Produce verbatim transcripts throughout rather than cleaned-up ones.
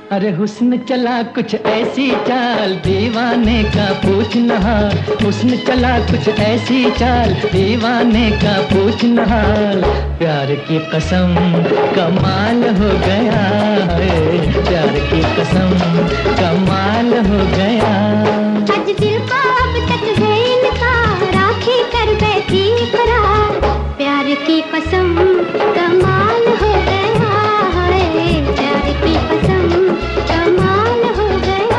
अरे हुस्न चला कुछ ऐसी चाल दीवाने का पूछना हाल, हुस्न चला कुछ ऐसी चाल दीवाने का पूछना हाल। प्यार की कसम कमाल हो गया है, प्यार की कसम कमाल हो गया। आज दिल को अब तक है इनकार, आंखें कर बैठी करार। प्यार की कसम कमाल हो गया है, प्यार की कसम कमाल हो गया।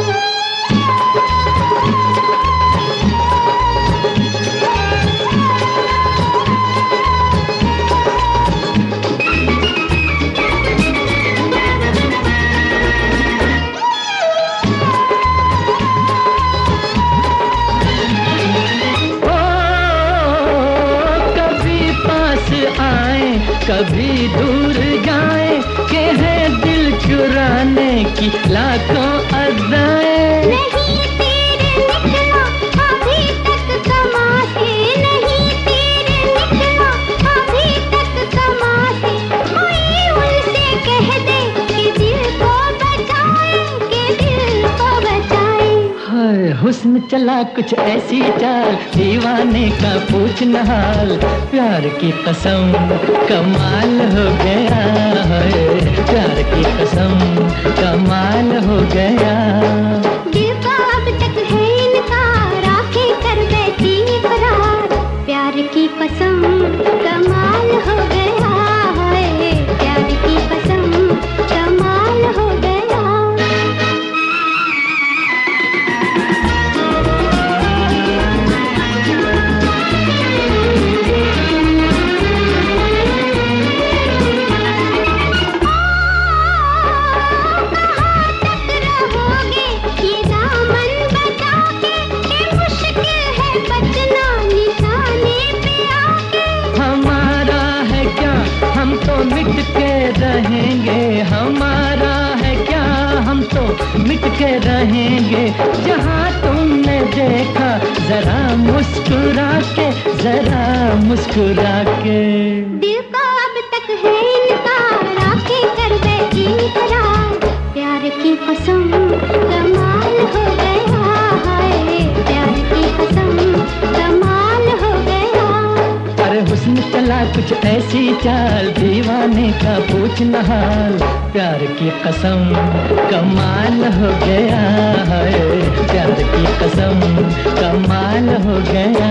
कभी दूर जाए के है दिल चुराने की लाखों अदाएं। नहीं तेरे निकला अभी तक कमा से, नहीं तेरे निकला अभी तक कमा से। कोई उनसे कह दे कि दिल को बचाए, कि दिल को बचाए। हाय हुस्न चला कुछ ऐसी चाल दीवाने का पूछना हाल। प्यार की कसम कमाल हो गया है, प्यार की कसम कमाल हो गया। दिल का अब तक है इनकार, आंखें कर बैठी करार। प्यार की कसम कमाल हो गया है, प्यार की कसम कमाल हो गया। मिट के रहेंगे, हमारा है क्या हम तो मिट के रहेंगे। जहाँ तुमने देखा जरा मुस्कुरा के, जरा मुस्कुरा के। दिल का अब तक है इनकार, आंखें कर बैठी करार। प्यार की कसम कमाल हो गया है, प्यार की कसम कमाल हो गया। अरे हुस्न चला कुछ ऐसी चाल दीवाने का पूछना हाल। प्यार की कसम कमाल हो गया है, प्यार की कसम कमाल हो गया।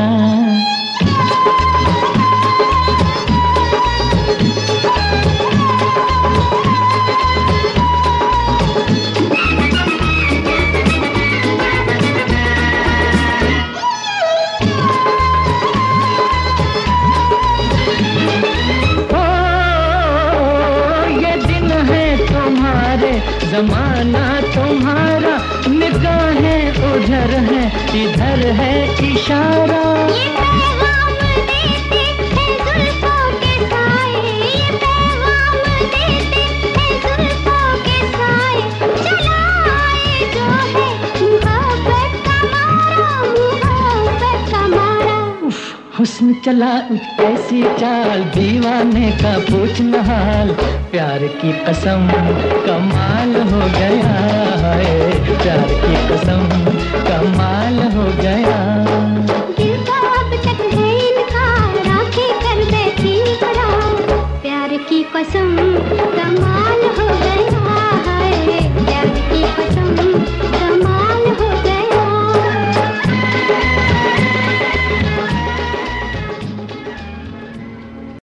जमाना तुम्हारा, निगाहें उधर है इधर है इशारा। ये पैगाम देते हैं जुल्फों के साए, ये पैगाम देते हैं जुल्फों के साए। चला आए जो है मुहब्बत का मारा, मुहब्बत का मारा। हुस्न चला ऐसी चाल दीवाने का पूछना हाल। प्यार की कसम कमाल हो गया है, प्यार की कसम कमाल हो गया।